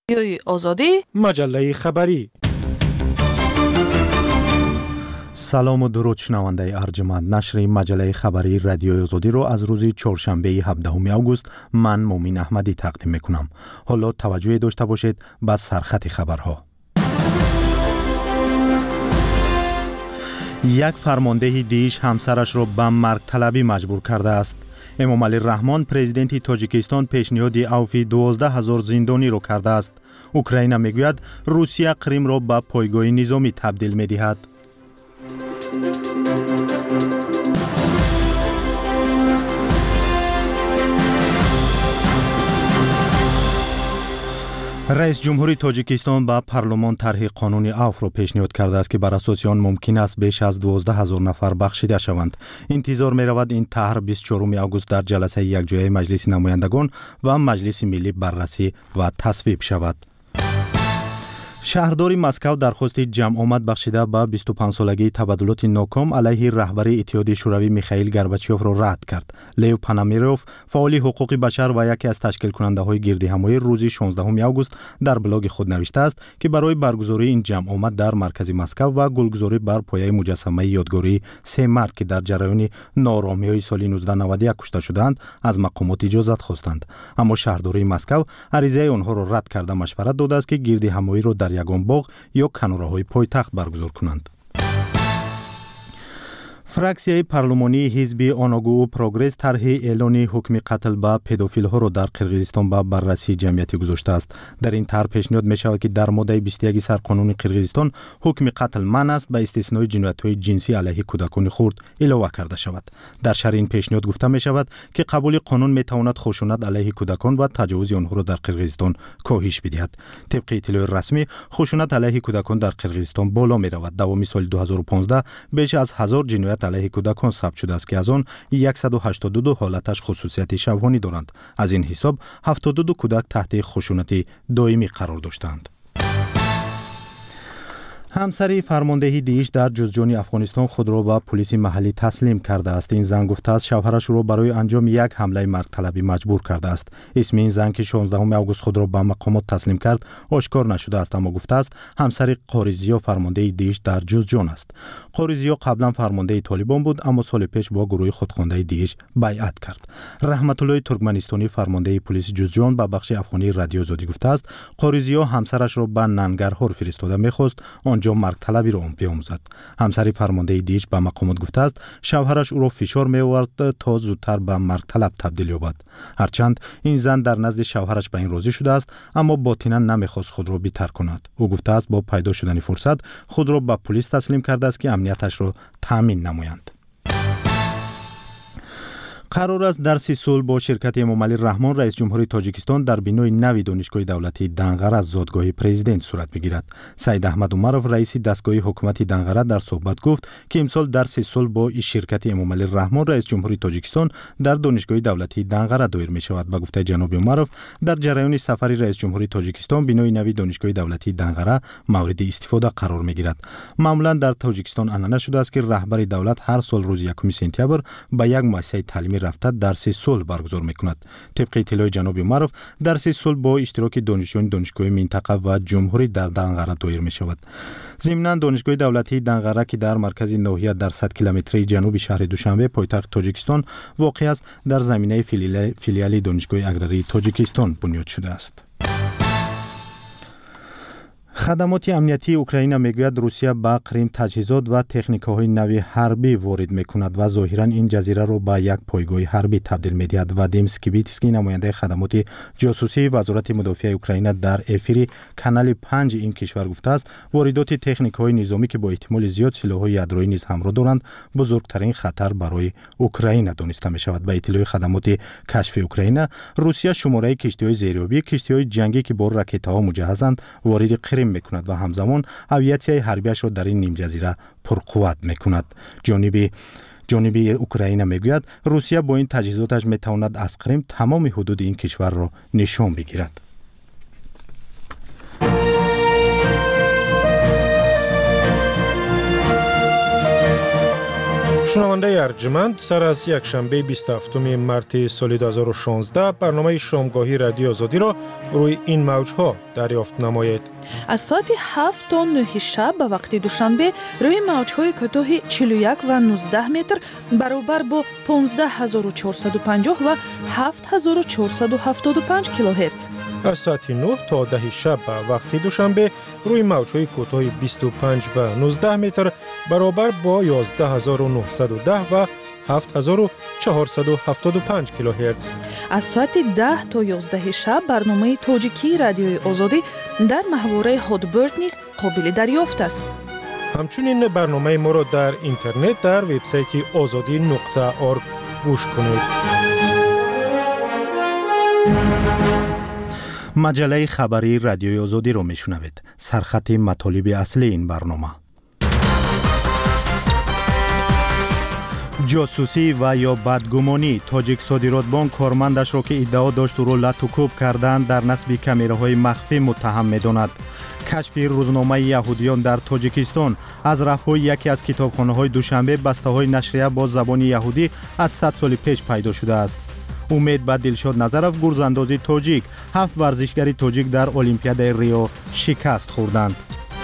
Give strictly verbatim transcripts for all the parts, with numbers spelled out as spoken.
رادیوی آزادی، مجله خبری. سلام و درود شنونده ارجمند. نشر مجله خبری رادیوی آزادی رو از روز چهارشنبه هفدهم آگوست من مومین احمدی تقدیم میکنم. حالا توجه داشته باشید به سرخط خبرها. یک فرمانده دیش همسرش را به مرگ طلبی مجبور کرده است. امامعلی رحمان پرزیدنت تاجیکستان پیشنهاد عفو دوازده هزار زندانی را کرده است. اوکراین میگوید روسیه کریم را به پایگاه نظامی تبدیل می‌دهد. رئیس جمهوری تاجیکستان به پارلمان طرح قانون عفو را پیشنهاد کرده است که بر اساس آن ممکن است بیش از دوازده هزار نفر بخشیده شوند. انتظار می رود این طرح بیست و چهارم آگوست در جلسه یکجایی مجلس نمایندگان و مجلس ملی بررسی و تصویب شود. شهرداری مسکو درخواست جمع آمد بخشیده به بیست و پنج سالگی تبادلات ناکام علیه رهبری اتحادیه شوروی میخائیل گورباچوف را رد کرد. لیو پانامیروف، فعال حقوق بشر و یکی از تشکیل کننده های گردی همایی، روز شانزدهم آگوست در بلاگ خود نوشته است که برای برگزاری این جمع آمد در مرکز مسکو و گلگذاری بر پایه مجسمه یادگاری سه مرد که در جریان ناآرامی‌های سال نوزده نود و یک کشته شدند از مقامات اجازت خواستند، اما شهرداری مسکو عریضه آنها را رد کرده مشورت داده است که گردی همایی را در یگان باغ یا کناره‌های پایتخت برگزار کنند. فراکسیای پارلمانی حزب آناگو پروگرس طرح اعلان حکم قتل به پدوفیل ها را در قرقیزستان به بررسی جمعیتی گذاشته است. در این طرح پیشنهاد می شود که در ماده بیست و یک سرقانون قرقیزستان حکم قتل منع است به استثنای جنایت‌های جنسی علیه کودکان خرد علاوه کرده شود. در شرح این پیشنهاد گفته می شود که قبول قانون می تواند خشونت علیه کودکان و تجاوز آنها را در قرقیزستان کاهش بدهد. طبق اطلاع رسمی خشونت علیه کودکان در قرقیزستان بالا می رود. دوام سال دو هزار و پانزده بیش از هزار جنایت علیه کودکان ثبت شده است که از آن صد و هشتاد و دو حالتش خصوصیت شبانی دارند. از این حساب هفتاد و دو کودک تحت خشونت دائمی قرار داشتند. همسر فرمانده دیش در جزجان افغانستان خود را به پلیس محلی تسلیم کرده است. این زن گفته است شوهرش او را برای انجام یک حمله مرگ طلبی مجبور کرده است. اسم این زن که شانزدهم آگوست خود را به مقامات تسلیم کرد آشکار نشده است، اما گفته است همسر قاریزیا فرمانده دیش در جزجان است. قاریزیا قبلا فرمانده طالبان بود، اما سال پیش با گروه خودخوانده دیش بیعت کرد. رحمت الله ترکمنستانی فرمانده پلیس جزجان به بخش افغانی رادیو آزادی گفته است قاریزیا همسرش را به ننگرهار فرستاده می‌خواست آنجا مرگ طلبی را بیاموزد. همسر فرمانده دیش به مقامات گفته است شوهرش او را فشار می آورد تا زودتر به مرگ طلب تبدیل یابد. هرچند این زن در نزد شوهرش به این راضی شده است، اما باطنا نمیخواست خود را بی‌تر کند. او گفته است با پیدا شدن فرصت خود را به پلیس تسلیم کرده است که امنیتش را تامین نمایند. قرار است در سی سال با شرکت امامعلی رحمان رئیس جمهوری تاجیکستان در بینای نوی دانشگاه دولتی دنقره از زادگاه پرزیدنت صورت بگیرد. سید احمد عمرov رئیس دستگاه حکومت دنقره در صحبت گفت که امسال در سی سال با شرکت امامعلی رحمان رئیس جمهوری تاجیکستان در دانشگاه دولتی دنقره دایر می شود. با گفته جناب عمرov در جریان سفر رئیس جمهوری تاجیکستان بینای نوی دانشگاه دولتی دنقره مورد استفاده قرار می گیرد. معمولا در تاجیکستان عنعنه شده است که رهبر دولت هر سال روز یکم سپتامبر به یک مؤسسه تعلیمی رفته در سه سال برگزار میکند. طبق اطلاع جناب عمرov در سه سال با اشتراک دانشجویان دانشگاه منطقه و جمهوری در دنقره دایر می شود. ضمناً دانشگاه دولتی دنقره که در مرکز ناحیه در صد کیلومتری جنوب شهر دوشنبه پایتخت تاجیکستان واقع است، در زمینه فیلیال دانشگاه اگراری تاجیکستان بنیاد شده است. خدمات امنیتی اوکراین میگوید روسیه به کریم تجهیزات و تکنیک‌های نوی حربی وارد میکند و ظاهراً این جزیره را به یک پایگاه حربی تبدیل می‌دهد. وادیم سکیبیتسکی نماینده خدمات جاسوسی وزارت مدافع اوکراین در افیر کانال پنج این کشور گفته است واردات تکنیک‌های نظامی که با احتمال زیاد سلاح‌های یادرایی نیز همراه دارند بزرگترین خطر برای اوکراین دانسته می‌شود. به اطلاع خدمات کشف اوکراین روسیه شماره کشتی‌های زیرآبی، کشتی‌های جنگی که با راکت‌ها مجهزند وارد کریم میکند و همزمان هویتی حربیش را در این نیم جزیره پرقوت میکند. جانب جانب اوکراین میگوید روسیه با این تجهیزاتش میتواند از کریم تمام حدود این کشور را نشان بگیرد. شنونده ارجمند، سر از یک شنبه بیست و هفتم مارس سال دو هزار و شانزده برنامه شامگاهی رادیو آزادی را روی این موج‌ها دریافت نمایید. از ساعت هفت تا نه شب به وقت دوشنبه روی موج‌های کوتاه چهل و یک و نوزده متر برابر با پانزده هزار و چهارصد و پنجاه و هفت هزار و چهارصد و هفتاد و پنج کیلوهرتز. از ساعت نه تا ده شب به وقت دوشنبه روی موج‌های کوتاه بیست و پنج و نوزده متر برابر با یازده هزار و نهصد و ده و هفت هزار و چهارصد و هفتاد و پنج کیلوهرتز. از ساعت ده تا یازده شب برنامه تاجیکی رادیوی آزادی در محوره هادبرد نیز قابل دریافت است. همچنین برنامه ما را در اینترنت در وبسایت آزادی نقطه org گوش کنید. مجله خبری رادیوی آزادی را میشنوید. سرخط مطالب اصلی این برنامه: جاسوسی و یا بدگمانی. تاجیک صادرات بانک کارمندش را که ادعا داشت او را لط و کوب کردند در نصب کامراهای مخفی متهم می‌داند. کشف روزنامه یهودیان در تاجیکستان. از رفع یکی از کتابخانه‌های دوشنبه بسته‌های نشریه با زبان یهودی از صد سال پیش پیدا شده است. امید به دلشاد نظرов گرزاندازی تاجیک. هفت ورزشگر تاجیک در المپیاد ریو شکست خوردند.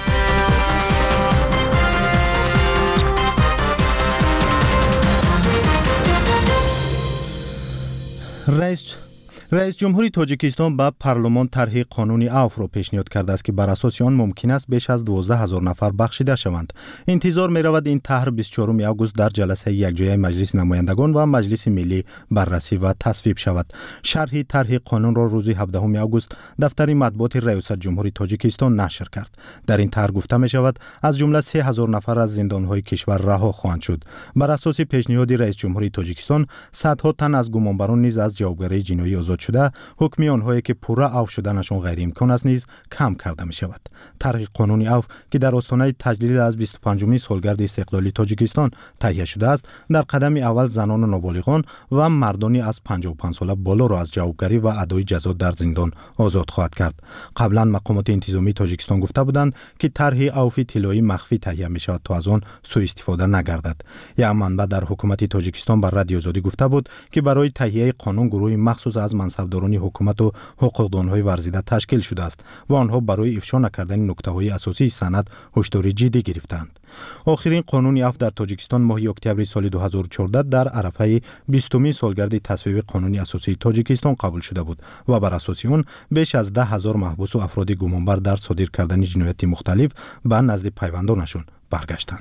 رئیس رئیس جمهوری تاجیکستان به پارلمان طرح قانونی عفو را پیشنهاد کرده است که بر اساس آن ممکن است بیش از دوازده هزار نفر بخشیده شوند. انتظار می رود این طرح بیست و چهارم آگوست در جلسه یکجایی مجلس نمایندگان و مجلس ملی بررسی و تصویب شود. شرح طرح قانون را روز هفدهم آگوست دفتر مطبوعات ریاست جمهوری تاجیکستان نشر کرد. در این طرح گفته می شود از جمله سه هزار نفر از زندانهای کشور رها خواهند شد. بر اساس پیشنهاد رئیس جمهوری تاجیکستان صدها تن از گمانبران نیز از جوابگری جنایی آزاد شده، حکم آنهایی که پورا عفو شدنشان غیر امکان است نیز کم کرده می شود. طرح قانونی عفو که در آستانه تجلیل از بیست و پنجمین سالگرد استقلالی تاجیکستان تهیه شده است، در قدم اول زنان و نابالغان و مردانی از پنجاه و پنج ساله بالا را از جوابگری و ادای جزا در زندان آزاد خواهد کرد. قبلا مقامات انتظامی تاجیکستان گفته بودند که طرح عفو طلایی مخفی تهیه می شود تا از آن سوء استفاده نگردد. یک منبع در حکومت تاجیکستان بر رادیو آزادی گفته بود که برای تهیه قانون گروهی مخصوص از منصبداران حکومت و حقوقدانهای ورزیده تشکیل شده است و آنها برای افشا نکردن نکته‌های اساسی سند هشداری جدی گرفتند. آخرین قانون عفو در تاجیکستان ماه اکتبر سال دو هزار و چهارده در عرفه بیستمین سالگرد تصویب قانون اساسی تاجیکستان قبول شده بود و بر اساس آن بیش از ده هزار محبوس و افراد گمانبر در صادر کردن جنایات مختلف به نزد پیوندانشون برگشتند.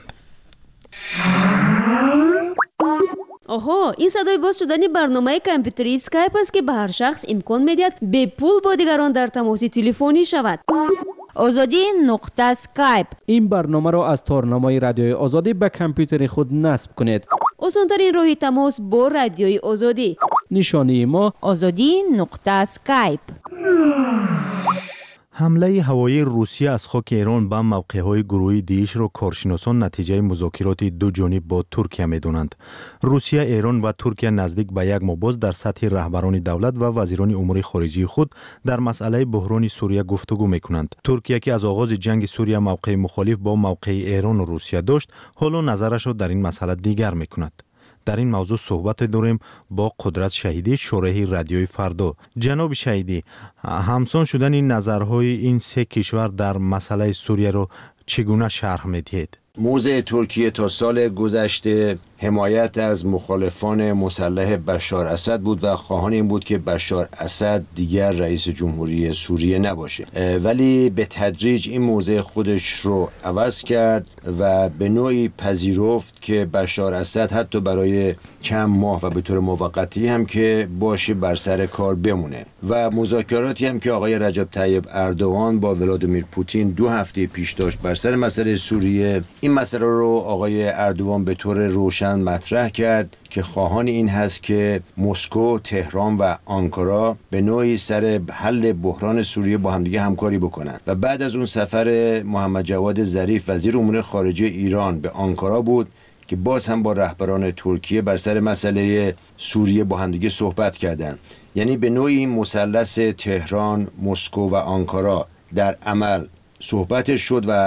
آها، این صدای باز شدن برنامه کامپیوتری اسکایپ است که به هر شخص امکان می‌دهد به پول با دیگران در تماس تلفنی شود. آزادی نقطه اسکایپ. این برنامه را از تارنمای رادیوی آزادی به کامپیوتر خود نصب کنید. آسان‌ترین راه تماس با رادیوی آزادی. نشانی ما آزادی نقطه اسکایپ. حمله هوایی روسیه از خاک ایران به موقع‌های گروهی داعش را کارشناسان نتیجه مذاکرات دو جانب با ترکیه می‌دانند. روسیه، ایران و ترکیه نزدیک به یک ماه باز در سطح رهبران دولت و وزیران امور خارجه خود در مسئله بحران سوریه گفتگو می‌کنند. ترکیه که از آغاز جنگ سوریه موقع مخالف با موقع ایران و روسیه داشت، حالا نظرش را در این مسئله دیگر می‌کند. در این موضوع صحبت داریم با قدرت شهیدی، شورای رادیوی فردا. جناب شهیدی، همسان شدن این نظرهای این سه کشور در مسئله سوریه رو چگونه شرح می‌دهید؟ موضع ترکیه تا سال گذشته حمایت از مخالفان مسلح بشار اسد بود و خواهان این بود که بشار اسد دیگر رئیس جمهوری سوریه نباشه، ولی به تدریج این موضع خودش رو عوض کرد و به نوعی پذیرفت که بشار اسد حتی برای چند ماه و به طور موقتی هم که باشه بر سر کار بمونه. و مذاکراتی هم که آقای رجب طیب اردوغان با ولادیمیر پوتین دو هفته پیش داشت بر سر مسئله سوریه، این مسئله رو آقای اردوغان به طور روشن مطرح کرد که خواهان این هست که مسکو، تهران و آنکارا به نوعی سر حل بحران سوریه با همدیگه همکاری بکنند. و بعد از اون سفر محمد جواد ظریف وزیر امور خارجه ایران به آنکارا بود که باز هم با رهبران ترکیه بر سر مسئله سوریه با همدیگه صحبت کردند. یعنی به نوعی مثلث تهران، مسکو و آنکارا در عمل صحبت شد و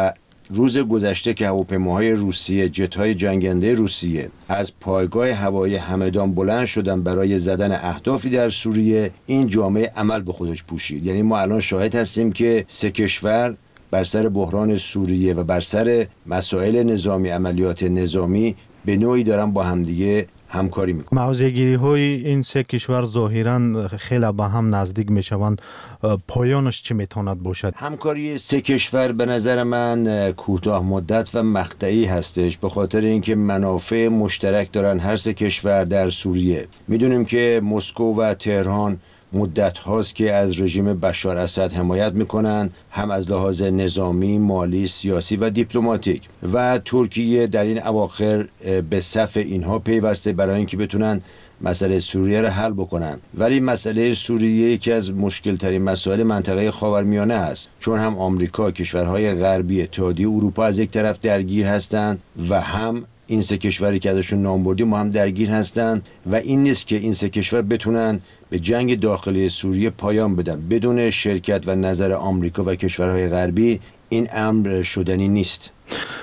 روز گذشته که هواپیماهای روسیه، جت‌های جنگنده روسیه از پایگاه هوایی همدان بلند شدن برای زدن اهدافی در سوریه، این جامعه عمل به خودش پوشید. یعنی ما الان شاهد هستیم که سه کشور بر سر بحران سوریه و بر سر مسائل نظامی، عملیات نظامی به نوعی دارن با همدیگه همکاری میکنن. موضع‌گیری های این سه کشور ظاهراً خیلی به هم نزدیک میشوند. پایانش چی میتواند باشد؟ همکاری سه کشور به نظر من کوتاه مدت و مقطعی هستش، به خاطر اینکه منافع مشترک دارن هر سه کشور در سوریه. میدونیم که مسکو و تهران مدت هاست که از رژیم بشار اسد حمایت میکنن، هم از لحاظ نظامی، مالی، سیاسی و دیپلماتیک، و ترکیه در این اواخر به صف اینها پیوسته برای اینکه بتونن مسئله سوریه را حل بکنن. ولی مسئله سوریه یکی از مشکل ترین مسائل منطقه خاورمیانه است، چون هم آمریکا، کشورهای غربی، اتحادیه اروپا از یک طرف درگیر هستند و هم این سه کشوری که ازشون نام بردیم ما هم درگیر هستند و این نیست که این سه کشور بتونن به جنگ داخلی سوریه پایان بدن. بدون شرکت و نظر آمریکا و کشورهای غربی این امر شدنی نیست.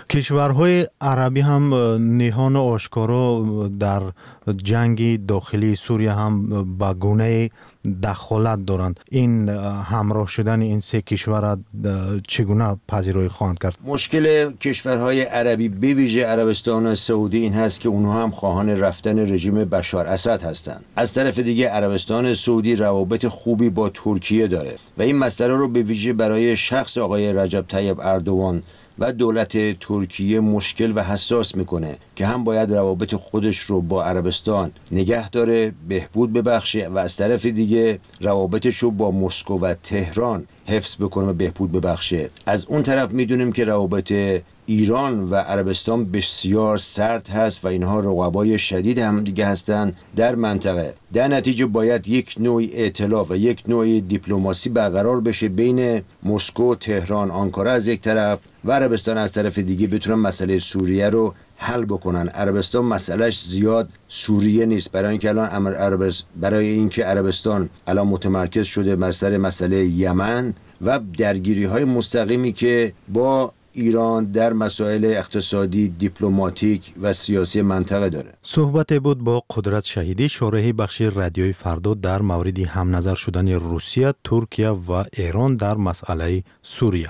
کشورهای عربی هم نهان و آشکارا در جنگ داخلی سوریه هم با گونه دخالت دارند. این همراه شدن این سه کشور چگونه پذیرایی خواهند کرد؟ مشکل کشورهای عربی به ویژه عربستان سعودی این هست که اونها هم خواهان رفتن رژیم بشار اسد هستند. از طرف دیگه عربستان سعودی روابط خوبی با ترکیه داره و این مسئله رو به ویژه برای شخص آقای رجب طیب اردوغان و دولت ترکیه مشکل و حساس میکنه که هم باید روابط خودش رو با عربستان نگه داره، بهبود ببخشه، و از طرف دیگه روابطش رو با مسکو و تهران حفظ بکنه و بهبود ببخشه. از اون طرف میدونیم که روابط ایران و عربستان بسیار سرد هست و اینها رقبای شدید هم دیگه هستن در منطقه. در نتیجه باید یک نوع ائتلاف و یک نوع دیپلماسی برقرار بشه بین مسکو، تهران، آنکارا از یک طرف و عربستان از طرف دیگه، بتونن مسئله سوریه رو حل بکنن. عربستان مسئلهش زیاد سوریه نیست، برای اینکه الان امر عربس برای اینکه عربستان الان متمرکز شده بر سر مسئله یمن و درگیری های مستقیمی که با ایران در مسائل اقتصادی، دیپلماتیک و سیاسی منطقه داره. صحبت بود با قدرت شهیدی، شارح بخش رادیوی فردا در مورد هم نظر شدن روسیه، ترکیه و ایران در مسئله سوریه.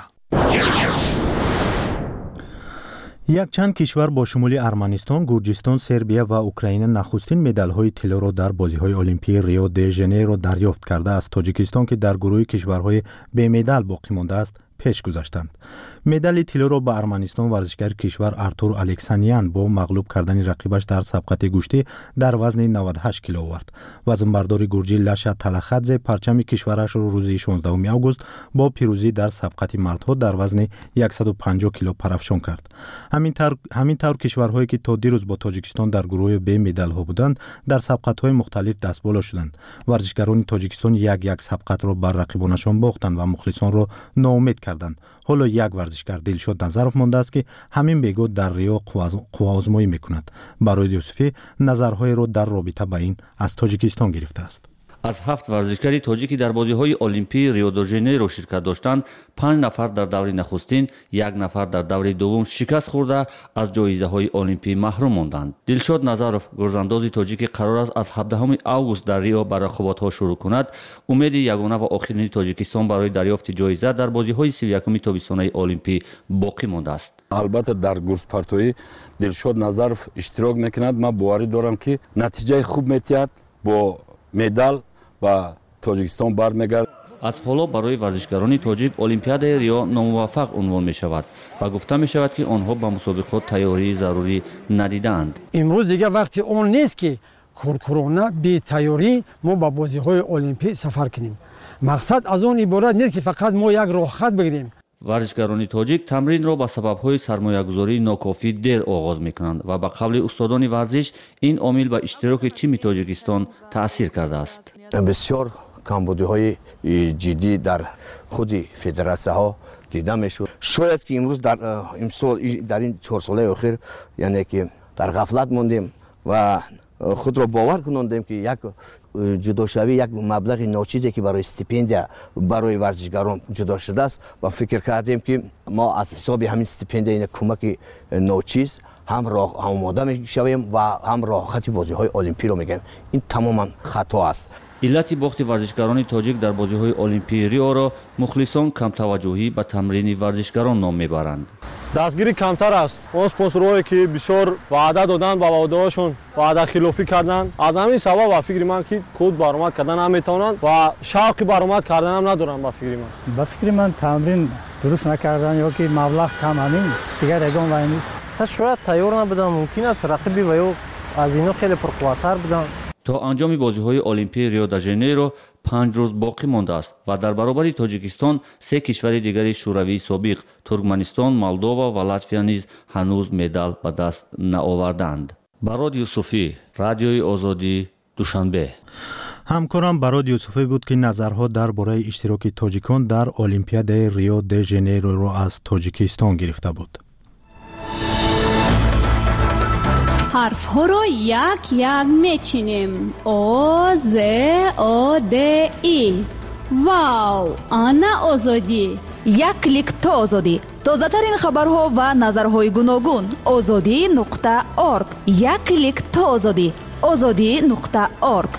یک چند کشور با شمول ارمنستان، گرجستان، سربیا و اوکراین نخستین مدال‌های طلا را در بازی‌های المپیک ریو دی ژانیرو دریافت کرده است. تاجیکستان که در گروه کشورهای بی مدال باقی مانده است، پیش گذاشتند. مدال طلا را به ارمنستان ورزشکار کشور ارتور الکسانیان با مغلوب کردن رقیبش در سبقت گشتی در وزن نود و هشت کیلو آورد. وزنبردار گرجی لاشا تلاخادزه پرچم کشورش را روز شانزدهم آگوست با پیروزی در سبقت مردها در وزن صد و پنجاه کیلو پرافشان کرد. همینطور همینطور کشورهایی که تا دیروز با تاجیکستان در گروه بی مدال ها بودند در سبقت‌های مختلف دستبالا شدند. ورزشکاران تاجیکستان یک یک سبقت را بر رقیبانشان باختند و مخلصان را ناامید کردند. حالا یک ورزشکار دلشاد نظرف مانده است که همین بیگو در ریو قوازمایی میکند. برای یوسفی نظرهای را در رابطه با این از تاجیکستان گرفته است. از هفت ورزشکاری تاجیکی در بازی‌های المپیک ریو دی ژانیرو شرکت داشتند، پنج نفر در دور نخستین، یک نفر در دور دوم شکست خورده از جایزه‌های المپیک محروم ماندند. دلشاد نظرف، گرزانداز تاجیک قرار است از هفدهم آگوست در ریو بر رقابت‌ها شروع کند. امید یگانه و آخرین تاجیکستان برای دریافت جایزه در بازی‌های سی و یکم تابستانه المپیک باقی مانده است. البته در گرزپرتویی دلشاد نظرف اشتراک می‌کند. من باوری دارم که نتیجه خوب می‌تید با مدال و تاجیکستان برمیگرد. از حالا برای ورزشکاران تاجیک المپیاد ریو ناموفق عنوان می شود و گفته می شود که آنها به مسابقات تیاری ضروری ندیدند. امروز دیگه وقتی اون نیست که کورکورانه بی تیاری ما به بازی های المپیک سفر کنیم. مقصد از اون عبارت نیست که فقط ما یک راحت بگیریم. ورزشکاران تاجیک تمرین را به سبب‌های سرمایه‌گذاری ناکافی دیر آغاز می‌کنند و به قول استادان ورزش این عامل به اشتراک تیم تاجیکستان تأثیر کرده است. بسیار کمبودی‌های جدی در خود فدراسی‌ها دیده می‌شود. شاید که امروز در امسال در این چهار ساله اخیر یعنی که در غفلت موندیم و خود را باور کناندیم که یک جداشوی یک مبلغ ناچیزی که برای استیپندیا برای ورزشکاران جدا شده است و فکر کردیم که ما از حساب همین استیپندیا این کمک ناچیز هم راه آماده میشویم و هم راه خط بازی‌های المپی رو میگیم. این تماما خطا است. علت باخت ورزشکاران تاجیک در بازی‌های المپی ریو را مخلصان کم توجهی به تمرین ورزشکاران نام میبرند. دستگیری کمتر است. اون اسپانسرایی که بسیار وعده دادن با وعده‌هاشون وعده خلافی کردن، از همین سبب با فکر من که خود برآمد کردن نمیتونند و شوق برآمد کردن هم ندارن. با فکر من با فکر من تمرین درست نکردن یا که مبلغ کم همین دیگر رقم وای نیست. شاید تیار نبودن، ممکن است رقیبی و یا از اینو خیلی پرقوتر بودن. تا انجام بازی‌های المپی ریو د ژانیرو پنج روز باقی مانده است و در برابر تاجیکستان سه کشور دیگری شوروی سابق ترکمنستان، مولدووا و لاتویا نیز هنوز مدال به دست نآوردند. براد یوسفی، رادیوی آزادی، دوشنبه. همکارم براد یوسفی بود که نظرها درباره اشتراک تاجیکان در المپیاد ریو د ژانیرو را از تاجیکستان گرفته بود. حرف ها رو یک یک میچینیم. او ز او د ای. واو، آنا آزادی. یک کلیک تا آزادی. تازه ترین خبرها و نظرهای گوناگون. آزادی نقطه اورگ. یک کلیک تا آزادی. آزادی نقطه اورگ.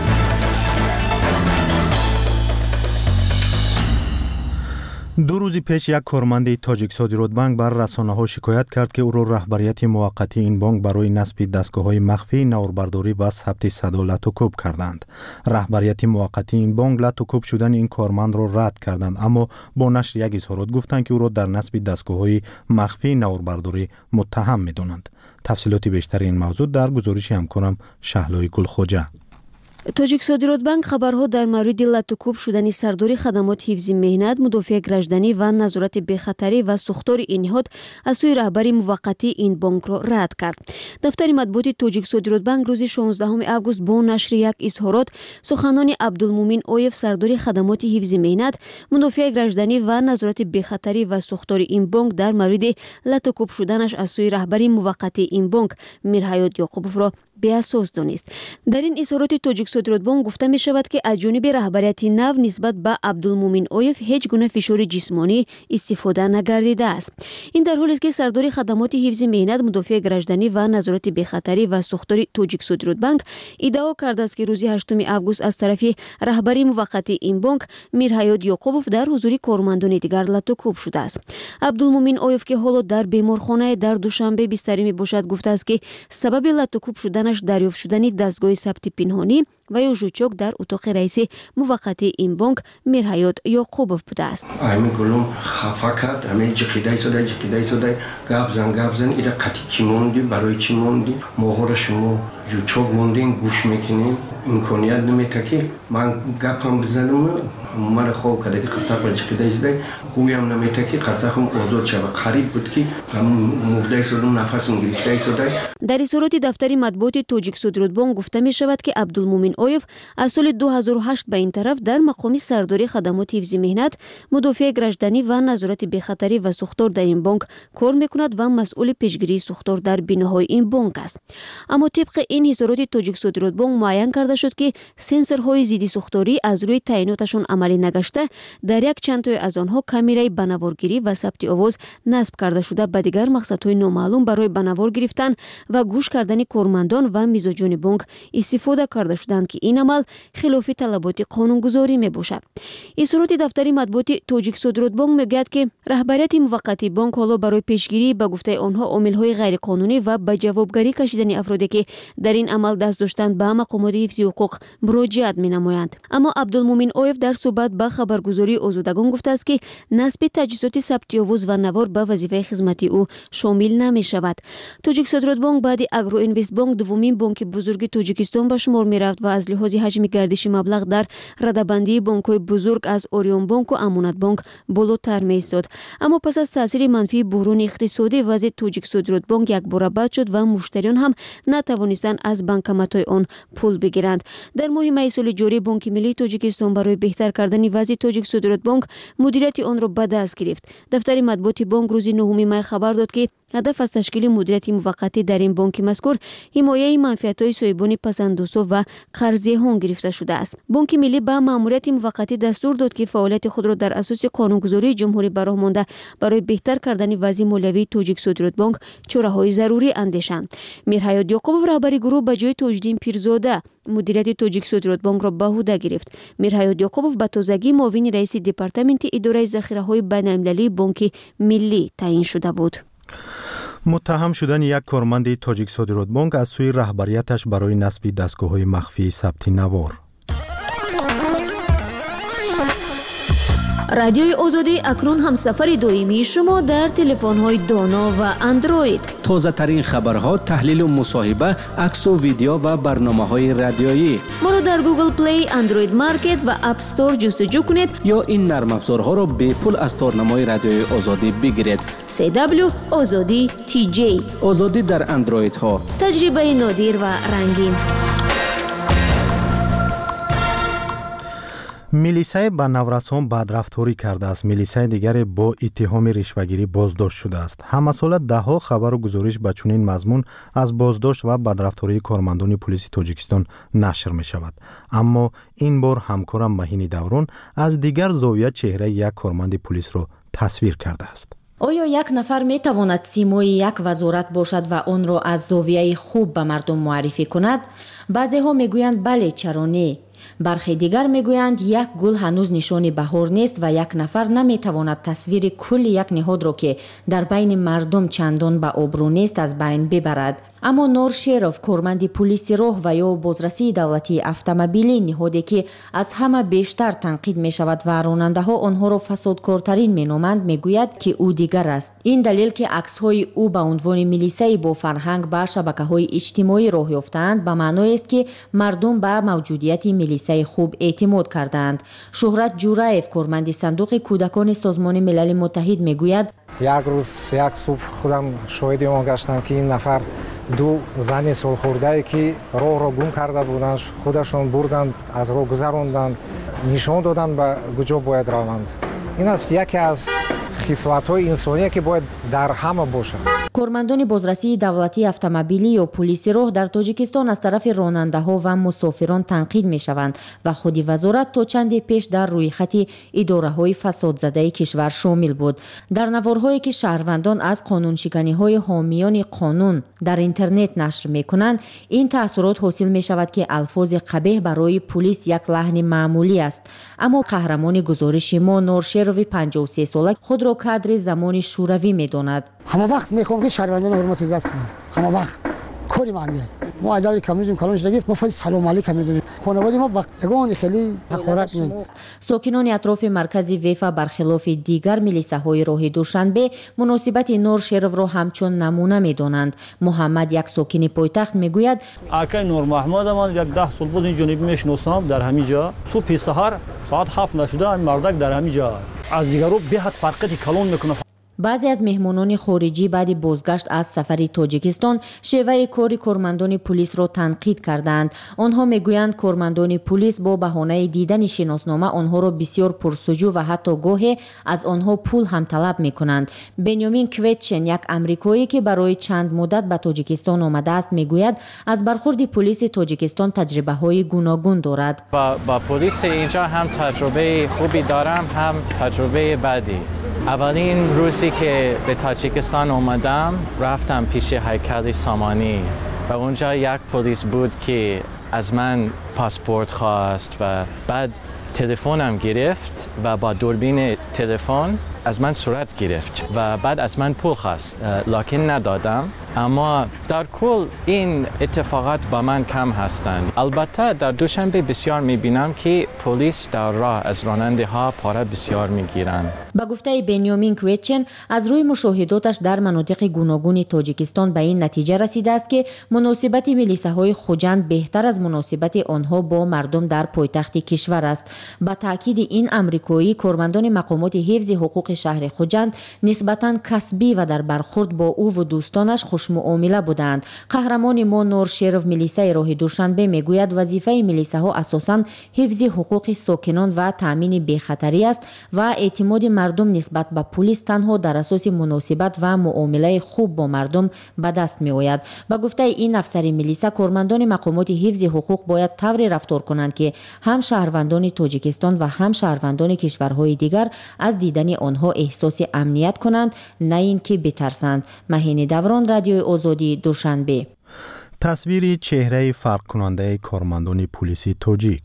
دو روز پیش یک کارمند تاجیک صادرات بانک بر رسانه‌ها شکایت کرد که او را رهبریت موقتی این بانک برای نصب دستگاه‌های مخفی، نوربرداری و ثبت صدا لطوکوب کردند. رهبریت موقتی این بانک لطوکوب شدن این کارمند را رد کردند، اما با نشر یک اظهارات گفتند که او را در نصب دستگاه‌های مخفی، نوربرداری متهم می‌دانند. تفصیلات بیشتر این موضوع در گزارش همکارم شهلای گلخوجه. تاجیک صادرات بانک خبرها در مورد لطوکوب شدن سرداری خدمات حفظ مهنت، مدافع گردشدنی و نظارت بخطری و ساختار این نهاد از سوی رهبری موقتی این بانک را رد کرد. دفتر مطبوعات تاجیک صادرات بانک روز شانزدهم آگوست با نشر یک اظهارات سخنان عبدالمومن اویف، سرداری خدمات حفظ مهنت، مدافع گردشدنی و نظارت بخطری و ساختار این بانک در مورد لطوکوب شدنش از سوی رهبری موقتی این بانک میرحیات یعقوبوف را به اساس دانست. در این اظهارات تاجیک صادرات بانک گفته می شود که از جانب رهبریت نو نسبت به عبدالمومن اویف هیچ گونه فشار جسمانی استفاده نگردیده است. این در حالی است که سردار خدمات حفظ مهنت، مدافع گردشدنی و نظارت بخطری و ساختار تاجیک صادرات بانک ادعا کرده است که روز هشتم آگوست از طرف رهبری موقتی این بانک میرحیات یعقوبوف در حضور کارمندان دیگر لطوکوب شده است. عبدالمومن اویف که حالا در بیمارخانه در دوشنبه بستری می باشد گفته است که سبب لطوکوب شدن دریافت شدن دستگاه ثبت پنهانی و یا ژوچوک در اتاق رئیس موقتی این بانک میرحیات یعقوبوف بوده است. همین کلون خفا کرد، همین جقیدای سوده جقیدای سوده گابزن گابزن ایده قطی کی موندی برای چی موندی ماهور شما ژوچوک موندین گوش میکنین امکانیت نمیده که من گپم بزنم من خوب کرده که قطع پر جقیدای سوده خویم نمیده که قطع هم آزاد شد قریب بود که مفدای سوده نفسم گرفتای سوده. در اظهارات دفتر مطبوعات تاجیک صادرات بانک گفته می شود که عبدالمومن اویف از سال دو هزار و هشت به این طرف در مقام سرداری خدمات حفظ مهنت، مدافع گردشدنی و نظارت بخطری و ساختار در این بانک کار میکند و مسئول پیشگیری ساختار در بناهای این بانک است. اما طبق این اظهارات تاجیک صادرات بانک معین کرده شد که سنسورهای ضد ساختاری از روی تعیناتشان عملی نگشته، در یک چند تای از آنها کامرای بنوارگیری و ثبت آواز نصب کرده شده به دیگر مقصدهای نامعلوم برای بنوار گرفتن و گوش کردن کارمندان و میزبان بانک استفاده کرده شدند که این عمل خلاف طلبات قانونگذاری می باشد. اظهارات دفتر مطبوعات تاجیک صادرات بانک میگوید که رهبریت موقتی بانک حالا برای پیشگیری به گفته آنها عامل‌های غیر قانونی و به جوابگری کشیدن افرادی که در این عمل دست داشتند به مقامات حفظ حقوق مراجعت می‌نمایند. اما عبدالمومن اویف در صحبت با خبرگزاری آزادگان گفته است که نصب تجهیزات ثبت آواز و نوار به وظیفه خدمتی او شامل نمی شود. تاجیک صادرات بانک بعد اگرو اینوست بانک دومین بانک بزرگ تاجیکستان به شمار می رفت و از لحاظ حجم گردش مبلغ در رده‌بندی بانک‌های بزرگ از اوریون بانک و امانت بانک بالاتر می ایستاد. اما پس از تاثیر منفی بحران اقتصادی وضع تاجیک صادرات بانک یک بار بد شد و مشتریان هم نتوانستند از بانکمت‌های آن پول بگیرند. در ماه می سال جاری بانک ملی تاجیکستان برای بهتر کردن وضع تاجیک صادرات بانک مدیریت آن را به دست گرفت. دفتر مطبوعات بانک روز نهم می خبر داد که ҳадаф аз ташкили мудирияти муваққатӣ дар ин бонки мазкур ҳимояи манфиатҳои соҳибони пасанддӯзҳо ва қарзиҳон гирифта шудааст. Бонки миллӣ ба маъмурияти муваққатӣ дастур дод ки фаъолияти худро дар асоси қонунгузории ҷумҳурӣ ба роҳ монда барои беҳтар кардани вазъи молиявии Тоҷиксодротбонк чораҳои зарури андешанд. Мирҳаёт Ёқубов раҳбари гурӯҳ ба ҷои Тоҷиддин Пирзода мудирияти Тоҷиксодротбонкро ба ӯҳда гирифт. Мирҳаёт Ёқубов ба тозагӣ муовини раиси департаменти идораи захираҳои байналмилалии Бонки Миллӣ таъин шуда буд. муттаҳам шудани як корманди Тоҷиксодротбонк аз сӯи раҳбарияташ барои насби дастгоҳҳои махфии сабти навор. радиои озодӣ акнун ҳамсафари доимии шумо дар телефонҳои доно ва андроид. тозатарин хабарҳо, таҳлилу мусоҳиба, аксу видео ва барномаҳои радиоӣ. моро дар Google Play, Android Market ва App Store ҷустуҷӯ кунед ё ин нармафзорҳоро бепул аз торнамои радиои озодӣ бигиред. си дабл ю Озодӣ ти ҷей. озодӣ дар андроидҳо. таҷрибаи нодир ва рангин. милисаи ба наврасон бадрафторӣ кардааст. милисаи дигаре бо иттиҳоми ришвагирӣ боздошт шудааст. ҳамасола даҳҳо хабару гузориш ба чунин мазмун аз боздошт ва бадрафтории кормандони пулиси Тоҷикистон нашр мешавад. аммо ин бор ҳамкорам Маҳини Даврон аз дигар зовия чеҳраи як корманди пулисро тасвир кардааст. оё як нафар метавонад симои як вазорат бошад ва онро аз зовияи хуб ба мардум муаррифӣ кунад? баъзеҳо мегӯянд бале, чаро не? бархе дигар мегӯянд як гул ҳанӯз нишони баҳор нест ва як нафар наметавонад тасвири кулли як ниҳодро ки дар байни мардум чандон ба обрӯ нест аз байн бибарад. аммо Нор Шеров, корманди пулиси роҳ ва ё бозрасии давлатии автомобилӣ, ниҳоде ки аз ҳама бештар танқид мешавад ва ронандаҳо онҳоро фасодкортарин меноманд, мегӯяд ки ӯ дигар аст. ин далел ки аксҳои ӯ ба унвони милисаи бо фарҳанг ба шабакаҳои иҷтимоӣ роҳ ёфтаанд ба маъноест ки мардум ба мавҷудияти милисаи хуб эътимод кардаанд. Шуҳрат Ҷураев, корманди сандуқи кӯдакони Созмони Милали Муттаҳид, мегӯяд: як рӯз як субҳ худам шоҳиди он гаштам ки ин нафар ду зани солхӯрдае ки роҳро гум карда буданд, худашон бурданд, аз роҳ гузаронданд, нишон доданд ба куҷо бояд раванд. ин аст яке аз хислатҳои инсоние ки бояд дар ҳама бошад. кормандони бозрасии давлатии автомобилӣ ё пулиси роҳ дар Тоҷикистон аз тарафи ронандаҳо ва мусофирон танқид мешаванд ва худи вазорат то чанде пеш дар рӯйхати идораҳои фасодзадаи кишвар шомил буд. дар наворҳое ки шаҳрвандон аз қонуншиканиҳои ҳомиёни қонун дар интернет нашр мекунанд, ин таъссурот ҳосил мешавад ки алфози қабеҳ барои пулис як лаҳни маъмулӣ аст. аммо қаҳрамони гузориши мо, Нор Шерови панҷоҳу се сола, худро кадри замони шӯравӣ медонад. ҳама вақт мехоҳам ки шаҳрвандон ҳурмат иззат кунам. ҳама вақт кори ман меяд. мо аз даври коммунизм калон шуда гифт мо фази салом алейкум мезанем. хонаводи мо ба ягони хеле ҳақорат меяд. сокинони атрофи маркази Вефа бархилофи дигар милисаҳои роҳи Душанбе муносибати Нор Шеровро ҳамчун намуна медонанд. Муҳаммад, як сокини пойтахт, мегӯяд: акай Нур Маҳмуда ман як даҳ сол буд ин ҷониб мешиносам дар ҳамин ҷо. субҳи саҳар соат ҳафт нашуда ин мардак дар ҳамин ҷо аз дигарҳо беҳад фарқияти калон мекунад. баъзе аз меҳмонони хориҷӣ баъди бозгашт аз сафари Тоҷикистон шеваи кори кормандони пулисро танқид карданд. онҳо мегӯянд кормандони пулис бо баҳонаи дидани шиноснома онҳоро бисёр пурсуҷӯ ва ҳатто гоҳе аз онҳо пул ҳам талаб мекунанд. Бенёмин Кветчен, як амрикоӣ ки барои чанд муддат ба Тоҷикистон омадааст, мегӯяд аз бархурди пулиси Тоҷикистон таҷрибаҳои гуногун дорад. ба пулиси инҷо ҳам таҷрубаи хуби дорам, ҳам таҷрубаи бади. اولین روزی که به تاجیکستان اومدم رفتم پیش هیکل سامانی و اونجا یک پلیس بود که از من پاسپورت خواست و بعد تلفنم گرفت و با دوربین تلفن از من صورت گرفت و بعد از من پول خواست، لکن ندادم. اما در کل این اتفاقات با من کم هستند. البته در دوشنبه بسیار میبینم که پلیس در راه از راننده ها پاره بسیار میگیرند. با گفته بنیامین کویچن، از روی مشاهداتش در مناطق گوناگون تاجیکستان به این نتیجه رسیده است که مناسبت ملیسه‌های خوجند بهتر از مناسبت آنها با مردم در پایتخت کشور است. با تاکید این امریکایی کارمندان مقامات حفظ حقوق شهر خوجند نسبتاً کسبی و در برخورد با او و دوستانش خوشمعامله بودند. قهرمان ما نور شیروف ملیسه راه دوشنبه میگوید وظیفه ملیسه ها اساساً حفظ حقوق ساکنان و تامین بی‌خطری است و اعتماد مردم نسبت به پلیس تنها در اساس مناسبت و معامله خوب با مردم به دست می آید. با گفته این افسر ملیسه کارمندان مقامات حفظ حقوق باید طوری رفتار کنند که هم شهروندان تاجیکستان و هم شهروندان کشورهای دیگر از دیدن آنها احساس امنیت کنند، نه اینکه بترسند. مهین دوران، رادیوی آزادی، دوشنبه. تصویری چهره فرق کننده کارمندان پلیسی تاجیک.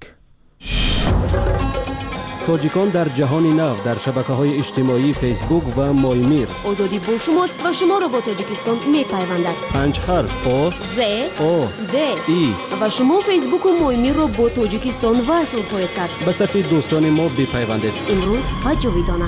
تاجیکان در جهان نو در شبکه‌های اجتماعی فیسبوک و مایمیر. آزادی با شماست و شما را با تاجیکستان می‌پیوندد. پنج حرف آ ز او د ای و شما فیسبوک و مایمیر را با تاجیکستان وصل خواهید کرد. به صفحه دوستان ما بپیوندید. امروز و جاویدانه.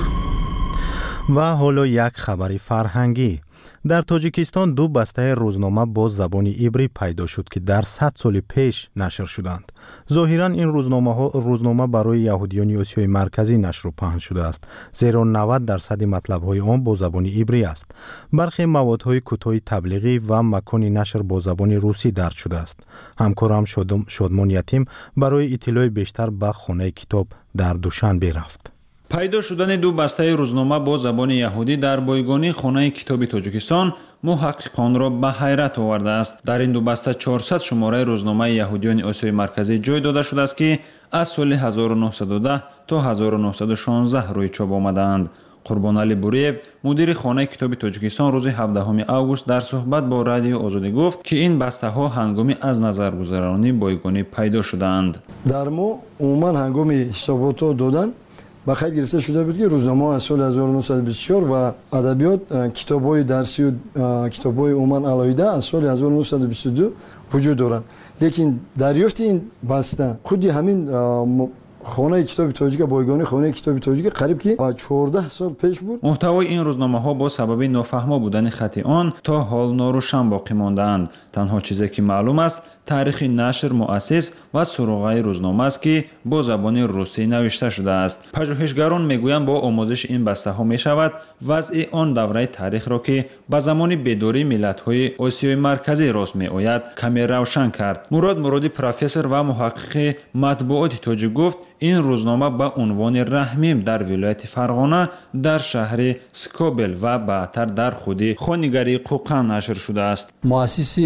و حالا یک خبر فرهنگی. در تاجیکستان دو بسته روزنامه با زبان عبری پیدا شد که در صد سال پیش نشر شدند. ظاهرا این روزنامه ها روزنامه برای یهودیان آسیای مرکزی نشر و پهن شده است، زیرا نود درصد مطلب های آن با زبان عبری است. برخی موادهای کوتاه تبلیغی و مکان نشر با زبان روسی درج شده است. همکارم شادمان یتیم برای اطلاع بیشتر به خانه کتاب در دوشنبه رفت. پیدا شدن دو بسته روزنامه با زبان یهودی در بایگانی خانه کتاب تاجیکستان محققان را به حیرت آورده است. در این دو بسته چهارصد شماره روزنامه یهودیان آسیای مرکزی جای داده شده است که از سال هزار و نهصد و ده تا هزار و نهصد و شانزده روی چاپ آمدند. قربان علی بوریف مدیر خانه کتاب تاجیکستان روز هفدهم آگوست در صحبت با رادیو آزادی گفت که این بسته ها هنگامی از نظر گذرانی بایگانی پیدا شدند. در ما عموما هنگامی حسابات دادن با خیلی گرفته شده بود که روزنامه از سال هزار و نهصد و بیست و چهار و ادبیات کتاب‌های درسی و کتاب‌های عموما علایده از سال هزار و نهصد و بیست و دو وجود دارند. لیکن دریافت این بسته خودی همین خانه کتاب تاجیک بایگانی خانه کتاب تاجیک قریب که چهارده سال پیش بود. محتوای این روزنامه ها با سبب نافهما بودن خط آن تا حال ناروشن باقی ماندند. تنها چیزی که معلوم است تاریخ نشر، مؤسس و سروغه روزنامه است که با زبان روسی نوشته شده است. پژوهشگران میگویند با آموزش این بسته ها می شود وضع آن دوره تاریخ را که به زمان بدوری ملت های آسیای مرکزی راست می آید کمی روشن کرد. مراد مرادی پروفسور و محقق مطبوعات تاجیک گفت این روزنامه با عنوان رحمیم در ولایت فرغانه در شهر سکوبل و بعدتر در خود خانگری قوقن نشر شده است. مؤسس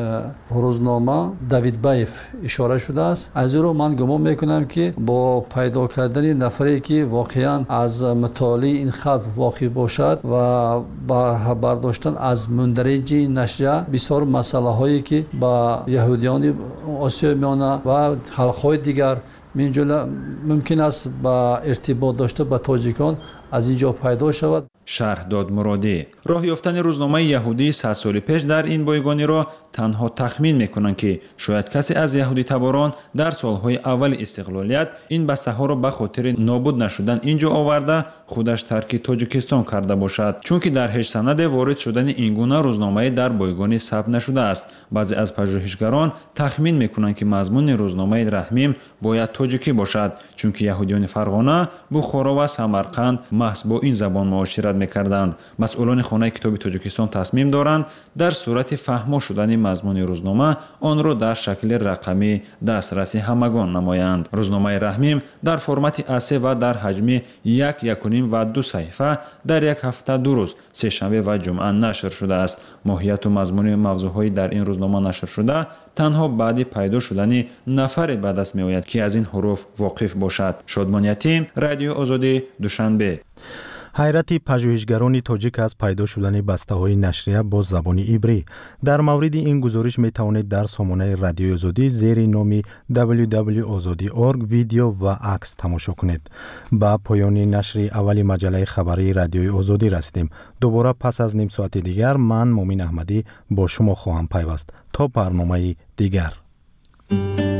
روزنامه دوید بایف اشاره شده است. از او من گمان میکنم که با پیدا کردن نفری که واقعا از مطالعه این خط واقف باشد و برداشتن از مندرج نشریه بسیار مسئله هایی که با یهودیان آسیا میانه و خلق‌های دیگر من جلو ممکن است با ارتباط داشته با تاجیکان از اینجا پیدا شود. شهرداد مرادی راه یافتن روزنامه یهودی صد سال پیش در این بایگانی را تنها تخمین میکنند که شاید کسی از یهودی تباران در سالهای اول استقلالیت این بسته ها را به خاطر نابود نشدن اینجا آورده خودش ترک تاجیکستان کرده باشد، چون که در هیچ سند وارد شدن این گونه روزنامه در بایگانی ثبت نشده است. بعضی از پژوهشگران تخمین میکنند که مضمون روزنامه رحمیم باید تاجیکی باشد، چون که یهودیان فرغانه، بخارا و سمرقند محض با این زبان معاشرت میکردند. مسئولان خانه کتاب تاجیکستان تصمیم دارند در صورت فهما شدن مضمون روزنامه آن را در شکل رقمی دسترسی همگان نمایند. روزنامه رحمیم در فرمت اسه و در حجم یک یک و نیم و دو صفحه در یک هفته دو روز سه‌شنبه و جمعه نشر شده است. ماهیت و مضمون موضوعهای در این روزنامه نشر شده تنها بعد پیدا شدن نفر به دست می آید که از این حروف واقف باشد. شادمان یتیم، رادیو آزادی، دوشنبه. حیرت پژوهشگران تاجیک از پیدا شدن بسته‌های نشریه با زبان عبری. در مورد این گزارش می توانید در سامانه رادیو آزادی زیر نام دبلیو دبلیو آزادی دات اورگ ویدیو و عکس تماشا کنید. با پایان نشر اولی مجله خبری رادیو آزادی رسیدیم. دوباره پس از نیم ساعت دیگر من مومین احمدی با شما خواهم پیوست تا برنامه دیگر.